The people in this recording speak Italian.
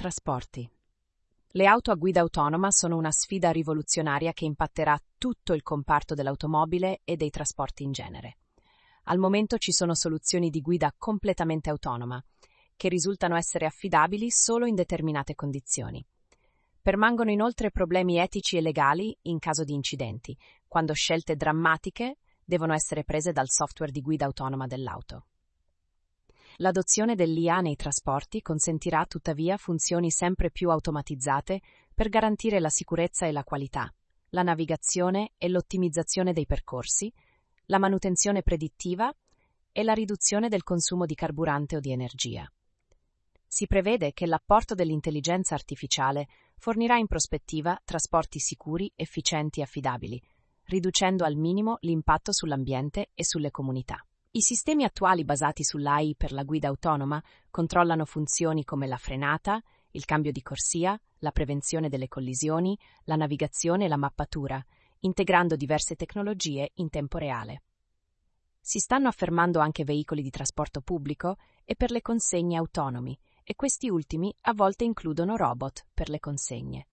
Trasporti. Le auto a guida autonoma sono una sfida rivoluzionaria che impatterà tutto il comparto dell'automobile e dei trasporti in genere. Al momento ci sono soluzioni di guida completamente autonoma, che risultano essere affidabili solo in determinate condizioni. Permangono inoltre problemi etici e legali in caso di incidenti, quando scelte drammatiche devono essere prese dal software di guida autonoma dell'auto. L'adozione dell'IA nei trasporti consentirà tuttavia funzioni sempre più automatizzate per garantire la sicurezza e la qualità, la navigazione e l'ottimizzazione dei percorsi, la manutenzione predittiva e la riduzione del consumo di carburante o di energia. Si prevede che l'apporto dell'intelligenza artificiale fornirà in prospettiva trasporti sicuri, efficienti e affidabili, riducendo al minimo l'impatto sull'ambiente e sulle comunità. I sistemi attuali basati sull'AI per la guida autonoma controllano funzioni come la frenata, il cambio di corsia, la prevenzione delle collisioni, la navigazione e la mappatura, integrando diverse tecnologie in tempo reale. Si stanno affermando anche veicoli di trasporto pubblico e per le consegne autonomi, e questi ultimi a volte includono robot per le consegne.